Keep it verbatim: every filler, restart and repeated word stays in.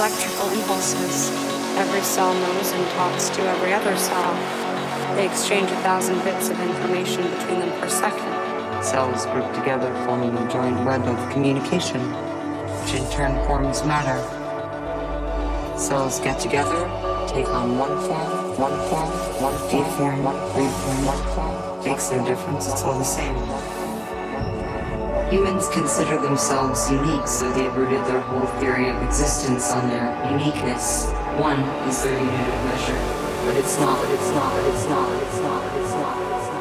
electrical impulses. Every cell knows and talks to every other cell. They exchange a thousand bits of information between them per second. Cells group together, forming a joint web of communication, which in turn forms matter. Cells get together, take on one form, one form, one form, form, one form, form, one form. Makes no difference, it's all the same. Humans consider themselves unique, so they rooted their whole theory of existence on their uniqueness. One is their unit of measure, but it's not, but it's not, but it's not, but it's not, but it's not, but it's not.